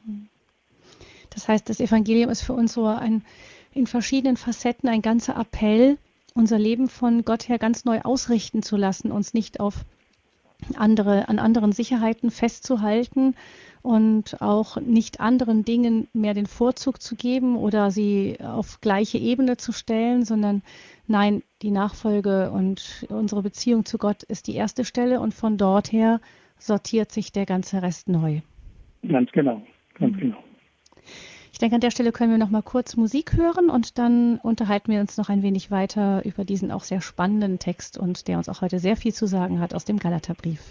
Das heißt, das Evangelium ist für uns so ein, in verschiedenen Facetten ein ganzer Appell, unser Leben von Gott her ganz neu ausrichten zu lassen, uns nicht auf andere, an anderen Sicherheiten festzuhalten und auch nicht anderen Dingen mehr den Vorzug zu geben oder sie auf gleiche Ebene zu stellen, sondern nein, die Nachfolge und unsere Beziehung zu Gott ist die erste Stelle und von dort her sortiert sich der ganze Rest neu. Ganz genau, ganz genau. Ich denke, an der Stelle können wir noch mal kurz Musik hören und dann unterhalten wir uns noch ein wenig weiter über diesen auch sehr spannenden Text und der uns auch heute sehr viel zu sagen hat aus dem Galaterbrief.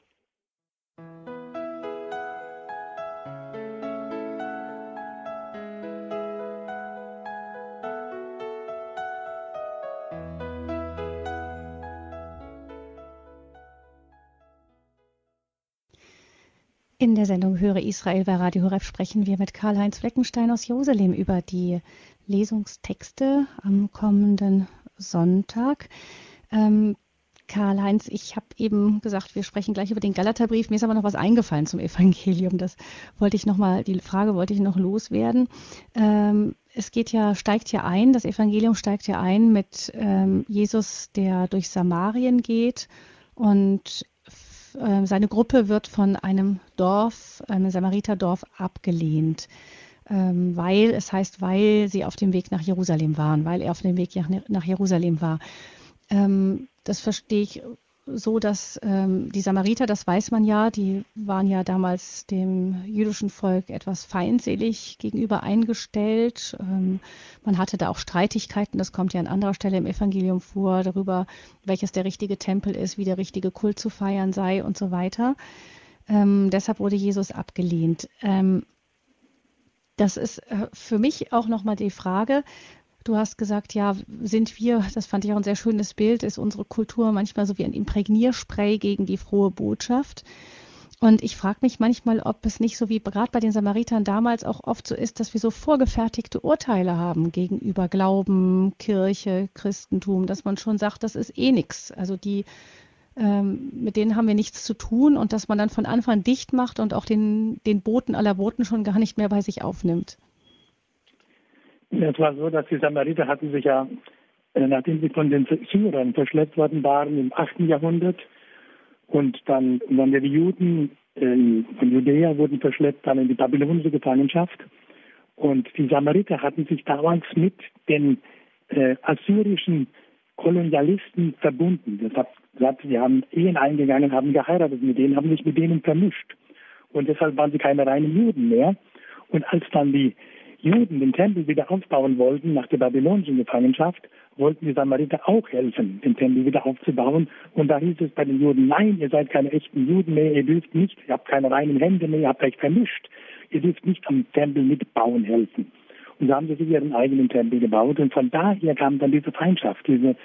In der Sendung Höre Israel bei Radio Horeb sprechen wir mit Karl-Heinz Fleckenstein aus Jerusalem über die Lesungstexte am kommenden Sonntag. Ähm, Karl-Heinz, ich habe eben gesagt, wir sprechen gleich über den Galaterbrief. Mir ist aber noch was eingefallen zum Evangelium. Das wollte ich noch mal, die Frage wollte ich noch loswerden. Ähm, es geht ja, steigt ja ein, das Evangelium steigt ja ein mit ähm, Jesus, der durch Samarien geht und seine Gruppe wird von einem Dorf, einem Samariterdorf abgelehnt, weil, es heißt, weil sie auf dem Weg nach Jerusalem waren, weil er auf dem Weg nach Jerusalem war. Das verstehe ich so, dass die Samariter, das weiß man ja, die waren ja damals dem jüdischen Volk etwas feindselig gegenüber eingestellt. Man hatte da auch Streitigkeiten, das kommt ja an anderer Stelle im Evangelium vor, darüber, welches der richtige Tempel ist, wie der richtige Kult zu feiern sei und so weiter. Ähm, deshalb wurde Jesus abgelehnt. Ähm, das ist für mich auch nochmal die Frage. Du hast gesagt, ja, sind wir, das fand ich auch ein sehr schönes Bild, ist unsere Kultur manchmal so wie ein Imprägnierspray gegen die frohe Botschaft. Und ich frage mich manchmal, ob es nicht so wie gerade bei den Samaritern damals auch oft so ist, dass wir so vorgefertigte Urteile haben gegenüber Glauben, Kirche, Christentum, dass man schon sagt, das ist eh nichts. Also die ähm, mit denen haben wir nichts zu tun und dass man dann von Anfang dicht macht und auch den, den Boten aller Boten schon gar nicht mehr bei sich aufnimmt. Es war so, dass die Samariter hatten sich ja, äh, nachdem sie von den Syrern verschleppt worden waren im achten Jahrhundert und dann waren ja die Juden äh, von Judäa wurden verschleppt dann in die babylonische Gefangenschaft und die Samariter hatten sich damals mit den äh, assyrischen Kolonialisten verbunden. Das hat, sie haben Ehen eingegangen, haben geheiratet mit denen, haben sich mit denen vermischt. Und deshalb waren sie keine reinen Juden mehr. Und als dann die Juden den Tempel wieder aufbauen wollten nach der babylonischen Gefangenschaft, wollten die Samariter auch helfen, den Tempel wieder aufzubauen. Und da hieß es bei den Juden, nein, ihr seid keine echten Juden mehr, ihr dürft nicht, ihr habt keine reinen Hände mehr, ihr habt euch vermischt. Ihr dürft nicht am Tempel mitbauen helfen. Und da haben sie sich ihren eigenen Tempel gebaut. Und von daher kam dann diese Feindschaft, diese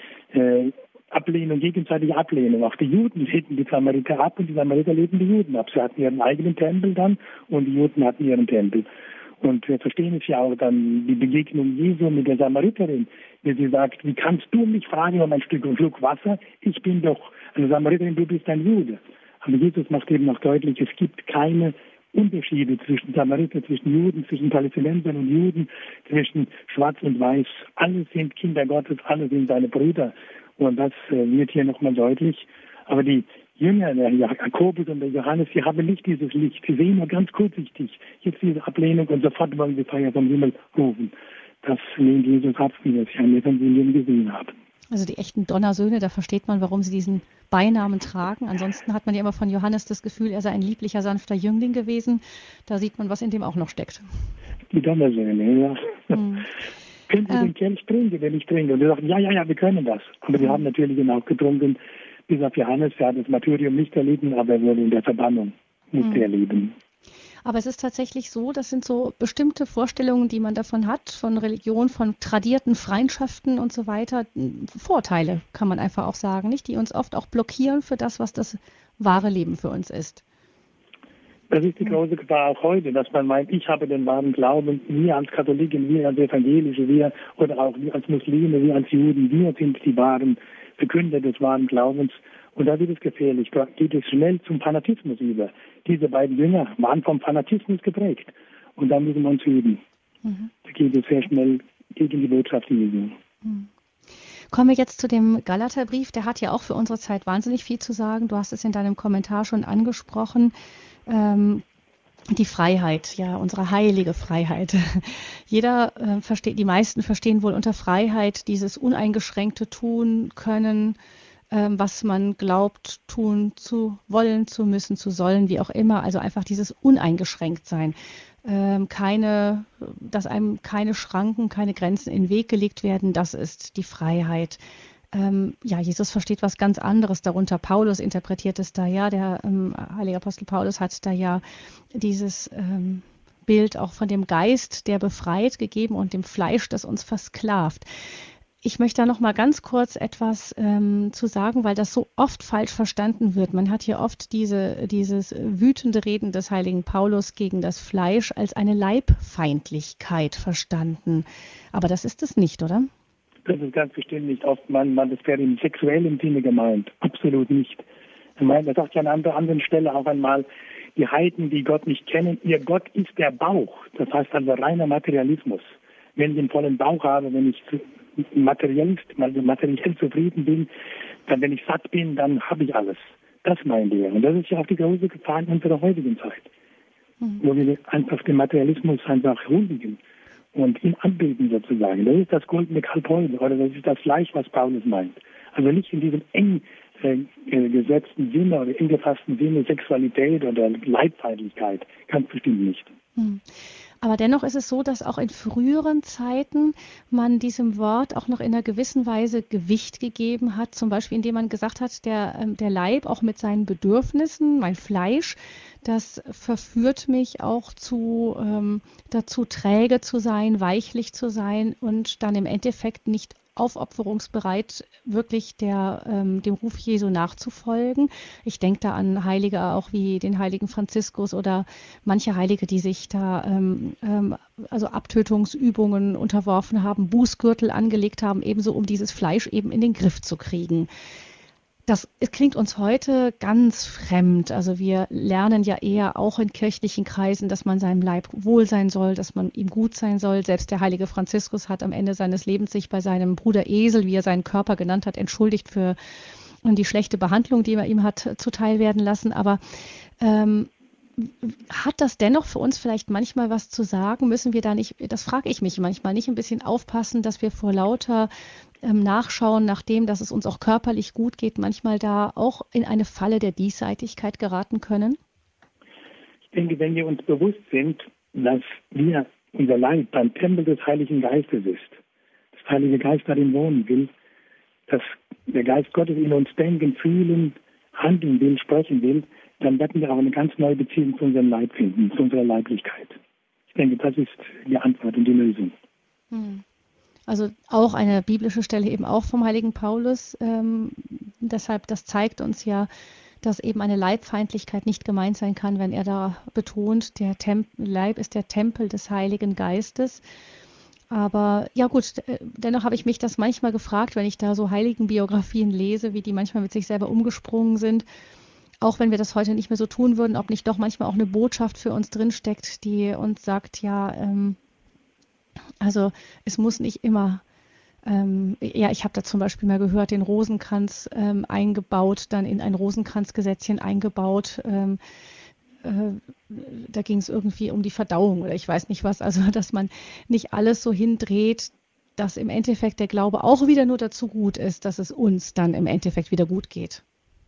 äh, Ablehnung, gegenseitige Ablehnung. Auch die Juden lehnten die Samariter ab und die Samariter lehnten die Juden ab. Sie hatten ihren eigenen Tempel dann und die Juden hatten ihren Tempel. Und wir verstehen es ja auch dann, die Begegnung Jesu mit der Samariterin, wie sie sagt, wie kannst du mich fragen um ein Stück, ein Schluck Wasser? Ich bin doch eine Samariterin, du bist ein Jude. Aber Jesus macht eben noch deutlich, es gibt keine Unterschiede zwischen Samariter, zwischen Juden, zwischen Palästinensern und Juden, zwischen Schwarz und Weiß. Alle sind Kinder Gottes, alle sind seine Brüder. Und das äh, wird hier nochmal deutlich. Aber die Jünger, der Jakobus und der Johannes, die haben nicht dieses Licht. Sie sehen nur ganz kurzsichtig jetzt diese Ablehnung und sofort wollen sie Feuer vom Himmel rufen. Das lehnt Jesus ab, wie wir es ja in den Evangelien gesehen haben. Also die echten Donnersöhne, da versteht man, warum sie diesen Beinamen tragen. Ansonsten hat man ja immer von Johannes das Gefühl, er sei ein lieblicher, sanfter Jüngling gewesen. Da sieht man, was in dem auch noch steckt. Die Donnersöhne, ja. Hm. Können Sie ähm, den Kelch trinken, wenn ich trinke? Und wir sagen, ja, ja, ja, wir können das. Aber wir haben natürlich ihn auch getrunken, bis auf Johannes. Er hat das Martyrium nicht erlitten, aber er wurde in der Verbannung nicht hm. erleben. Aber es ist tatsächlich so, das sind so bestimmte Vorstellungen, die man davon hat, von Religion, von tradierten Freundschaften und so weiter. Vorteile, kann man einfach auch sagen, nicht, die uns oft auch blockieren für das, was das wahre Leben für uns ist. Das ist die große Gefahr auch heute, dass man meint, ich habe den wahren Glauben, wir als Katholiken, wir als Evangelische, wir oder auch wir als Muslime, wir als Juden, wir sind die wahren Verkünder des wahren Glaubens. Und da wird es gefährlich, da geht es schnell zum Fanatismus über. Diese beiden Jünger waren vom Fanatismus geprägt. Und da müssen wir uns üben. Mhm. Da geht es sehr schnell gegen die Botschaft Jesu. Mhm. Kommen wir jetzt zu dem Galaterbrief. Der hat ja auch für unsere Zeit wahnsinnig viel zu sagen. Du hast es in deinem Kommentar schon angesprochen. Ähm, die Freiheit, ja, unsere heilige Freiheit. Jeder äh, versteht, die meisten verstehen wohl unter Freiheit dieses uneingeschränkte Tun können, was man glaubt, tun zu wollen, zu müssen, zu sollen, wie auch immer. Also einfach dieses Uneingeschränktsein. Ähm, keine, dass einem keine Schranken, keine Grenzen in den Weg gelegt werden, das ist die Freiheit. Ähm, ja, Jesus versteht was ganz anderes darunter. Paulus interpretiert es da ja. Der ähm, heilige Apostel Paulus hat da ja dieses ähm, Bild auch von dem Geist, der befreit, gegeben und dem Fleisch, das uns versklavt. Ich möchte da noch mal ganz kurz etwas ähm, zu sagen, weil das so oft falsch verstanden wird. Man hat hier oft diese, dieses wütende Reden des heiligen Paulus gegen das Fleisch als eine Leibfeindlichkeit verstanden. Aber das ist es nicht, oder? Das ist ganz bestimmt nicht. Oft man, man das wäre im sexuellen Sinne gemeint. Absolut nicht. Ich meine, das sagt ja an einer anderen Stelle auch einmal, die Heiden, die Gott nicht kennen, ihr Gott ist der Bauch. Das heißt also reiner Materialismus. Wenn ich einen vollen Bauch habe, wenn ich materiell, materiell zufrieden bin, dann wenn ich satt bin, dann habe ich alles. Das meint er. Und das ist ja auch die große Gefahr in unserer heutigen Zeit. Mhm. Wo wir einfach den Materialismus einfach huldigen und ihn anbeten sozusagen. Das ist das goldene Kalb heute, oder das ist das Fleisch, was Paulus meint. Also nicht in diesem eng äh, gesetzten Sinne oder eng gefassten Sinne Sexualität oder Leibfeindlichkeit. Ganz bestimmt nicht. Mhm. Aber dennoch ist es so, dass auch in früheren Zeiten man diesem Wort auch noch in einer gewissen Weise Gewicht gegeben hat. Zum Beispiel, indem man gesagt hat, der, der Leib auch mit seinen Bedürfnissen, mein Fleisch, das verführt mich auch zu, ähm, dazu, träge zu sein, weichlich zu sein und dann im Endeffekt nicht aufopferungsbereit, wirklich der, ähm, dem Ruf Jesu nachzufolgen. Ich denke da an Heilige auch wie den heiligen Franziskus oder manche Heilige, die sich da ähm, ähm, also Abtötungsübungen unterworfen haben, Bußgürtel angelegt haben, ebenso um dieses Fleisch eben in den Griff zu kriegen. Das klingt uns heute ganz fremd. Also wir lernen ja eher auch in kirchlichen Kreisen, dass man seinem Leib wohl sein soll, dass man ihm gut sein soll. Selbst der heilige Franziskus hat am Ende seines Lebens sich bei seinem Bruder Esel, wie er seinen Körper genannt hat, entschuldigt für die schlechte Behandlung, die er ihm hat zuteil werden lassen. Aber ähm, hat das dennoch für uns vielleicht manchmal was zu sagen? Müssen wir da nicht, das frage ich mich manchmal, nicht ein bisschen aufpassen, dass wir vor lauter ähm, Nachschauen nach dem, dass es uns auch körperlich gut geht, manchmal da auch in eine Falle der Diesseitigkeit geraten können? Ich denke, wenn wir uns bewusst sind, dass wir, unser Leib beim Tempel des Heiligen Geistes ist, das Heilige Geist darin wohnen will, dass der Geist Gottes in uns denken, fühlen, handeln will, sprechen will, dann werden wir auch eine ganz neue Beziehung zu unserem Leib finden, zu unserer Leiblichkeit. Ich denke, das ist die Antwort und die Lösung. Also auch eine biblische Stelle eben auch vom heiligen Paulus. Ähm, deshalb, das zeigt uns ja, dass eben eine Leibfeindlichkeit nicht gemeint sein kann, wenn er da betont, der Temp- Leib ist der Tempel des Heiligen Geistes. Aber ja gut, dennoch habe ich mich das manchmal gefragt, wenn ich da so Heiligenbiografien lese, wie die manchmal mit sich selber umgesprungen sind, auch wenn wir das heute nicht mehr so tun würden, ob nicht doch manchmal auch eine Botschaft für uns drinsteckt, die uns sagt, ja, ähm, also es muss nicht immer, ähm, ja, ich habe da zum Beispiel mal gehört, den Rosenkranz ähm, eingebaut, dann in ein Rosenkranzgesetzchen eingebaut, ähm, äh, da ging es irgendwie um die Verdauung oder ich weiß nicht was, also dass man nicht alles so hindreht, dass im Endeffekt der Glaube auch wieder nur dazu gut ist, dass es uns dann im Endeffekt wieder gut geht.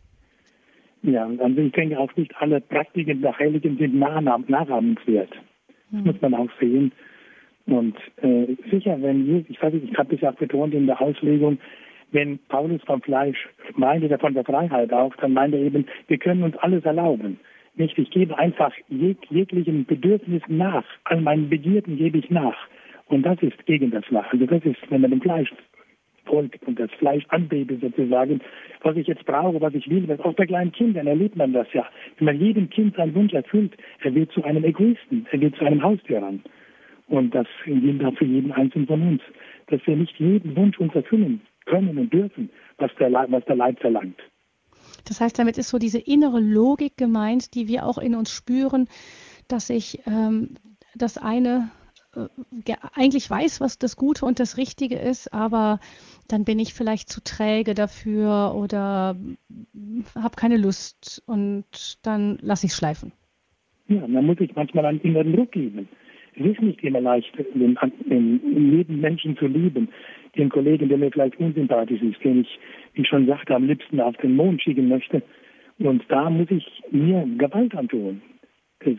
Ja, also ich denke auch nicht alle Praktiken der Heiligen sind nachahmenswert. Das hm. muss man auch sehen. Und äh, sicher, wenn Jesus, ich weiß nicht, ich habe das ja auch betont in der Auslegung, wenn Paulus vom Fleisch meinte, er von der Freiheit auch, dann meint er eben, wir können uns alles erlauben. Nicht, ich gebe einfach jeg, jeglichen Bedürfnissen nach, all meinen Begierden gebe ich nach. Und das ist gegen das Fleisch. Also das ist, wenn man dem Fleisch folgt und das Fleisch anbetet sozusagen, was ich jetzt brauche, was ich will, was auch bei kleinen Kindern erlebt man das ja. Wenn man jedem Kind seinen Wunsch erfüllt, er wird zu einem Egoisten, er wird zu einem Haustyrann. Und das gilt auch für jeden Einzelnen von uns, dass wir nicht jeden Wunsch uns erfüllen können und dürfen, was der Leib, was der Leib verlangt. Das heißt, damit ist so diese innere Logik gemeint, die wir auch in uns spüren, dass ich ähm, das eine äh, eigentlich weiß, was das Gute und das Richtige ist, aber dann bin ich vielleicht zu träge dafür oder habe keine Lust und dann lasse ich es schleifen. Ja, man muss sich manchmal einen inneren Druck geben. Es ist nicht immer leicht, den, den, jeden Menschen zu lieben. Den Kollegen, der mir vielleicht unsympathisch ist, den ich, wie ich schon sagte, am liebsten auf den Mond schicken möchte. Und da muss ich mir Gewalt antun. Das,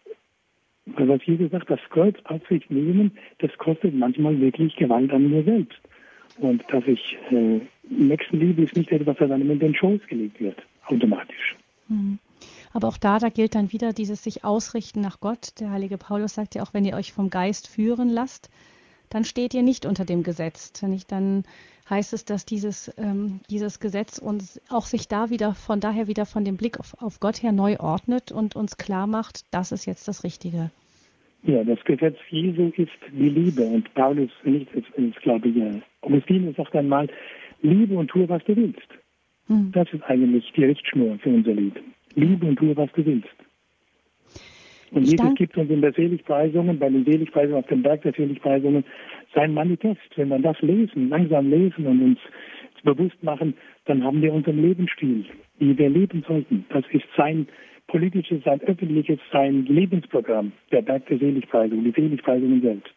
was Jesus sagt, das Kreuz auf sich nehmen, das kostet manchmal wirklich Gewalt an mir selbst. Und dass ich äh, Nächstenliebe ist nicht etwas, was einem in den Schoß gelegt wird, automatisch. Hm. Aber auch da, da gilt dann wieder dieses sich ausrichten nach Gott. Der heilige Paulus sagt ja auch, wenn ihr euch vom Geist führen lasst, dann steht ihr nicht unter dem Gesetz. Dann heißt es, dass dieses, ähm, dieses Gesetz uns auch sich da wieder, von daher wieder von dem Blick auf, auf Gott her neu ordnet und uns klar macht, das ist jetzt das Richtige. Ja, das Gesetz Jesu ist die Liebe. Und Paulus, nicht, das ist, glaube ich, Augustinus sagt einmal, liebe und tue, was du willst. Hm. Das ist eigentlich die Richtschnur für unser Leben. Liebe und tue, was du willst. Und ich Jesus gibt uns in der Seligpreisungen, bei den Seligpreisungen auf dem Berg der Seligpreisungen, sein Manifest. Wenn wir das lesen, langsam lesen und uns bewusst machen, dann haben wir unseren Lebensstil, wie wir leben sollten. Das ist sein politisches, sein öffentliches, sein Lebensprogramm, der Berg der Seligpreisungen, die Seligpreisungen selbst.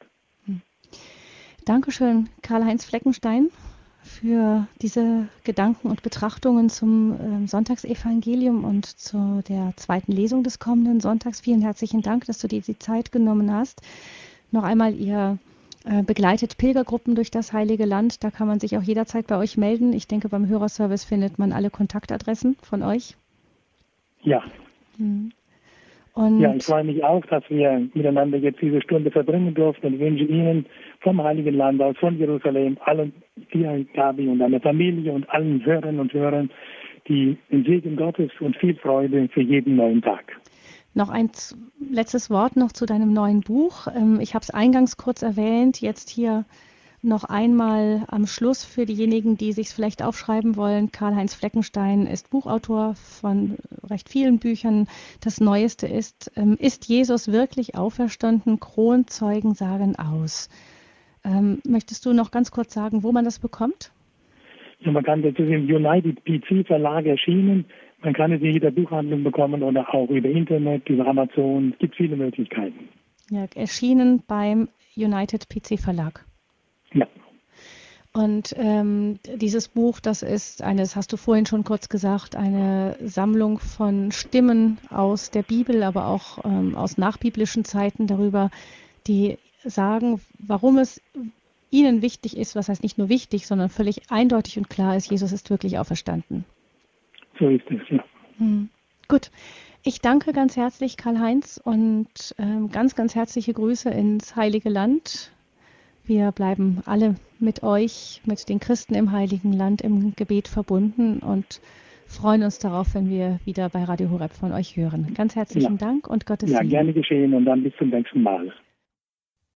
Dankeschön, Karl-Heinz Fleckenstein, für diese Gedanken und Betrachtungen zum äh, Sonntagsevangelium und zu der zweiten Lesung des kommenden Sonntags. Vielen herzlichen Dank, dass du dir die Zeit genommen hast. Noch einmal, ihr äh, begleitet Pilgergruppen durch das Heilige Land. Da kann man sich auch jederzeit bei euch melden. Ich denke, beim Hörerservice findet man alle Kontaktadressen von euch. Ja. Hm. Und ja, ich freue mich auch, dass wir miteinander jetzt diese Stunde verbringen durften und wünsche Ihnen vom Heiligen Land aus, von Jerusalem, allen, dir, Gabi und deiner Familie und allen Hörern und Hörern, die den Segen Gottes und viel Freude für jeden neuen Tag. Noch ein letztes Wort noch zu deinem neuen Buch. Ich habe es eingangs kurz erwähnt, jetzt hier Noch einmal am Schluss für diejenigen, die sich vielleicht aufschreiben wollen. Karl-Heinz Fleckenstein ist Buchautor von recht vielen Büchern. Das Neueste ist, ähm, ist Jesus wirklich auferstanden? Kronzeugen sagen aus. Ähm, möchtest du noch ganz kurz sagen, wo man das bekommt? Ja, man kann das im United P C Verlag erschienen. Man kann es in jeder Buchhandlung bekommen oder auch über Internet, über Amazon. Es gibt viele Möglichkeiten. Ja, erschienen beim United P C Verlag. Ja. Und ähm, dieses Buch, das ist eine, das hast du vorhin schon kurz gesagt, eine Sammlung von Stimmen aus der Bibel, aber auch ähm, aus nachbiblischen Zeiten darüber, die sagen, warum es ihnen wichtig ist, was heißt nicht nur wichtig, sondern völlig eindeutig und klar ist, Jesus ist wirklich auferstanden. So ist es, ja. Hm. Gut. Ich danke ganz herzlich, Karl-Heinz, und ähm, ganz, ganz herzliche Grüße ins Heilige Land. Wir bleiben alle mit euch, mit den Christen im Heiligen Land im Gebet verbunden und freuen uns darauf, wenn wir wieder bei Radio Horeb von euch hören. Ganz herzlichen ja. Dank und Gottes Ja, Segen. gerne geschehen und dann bis zum nächsten Mal.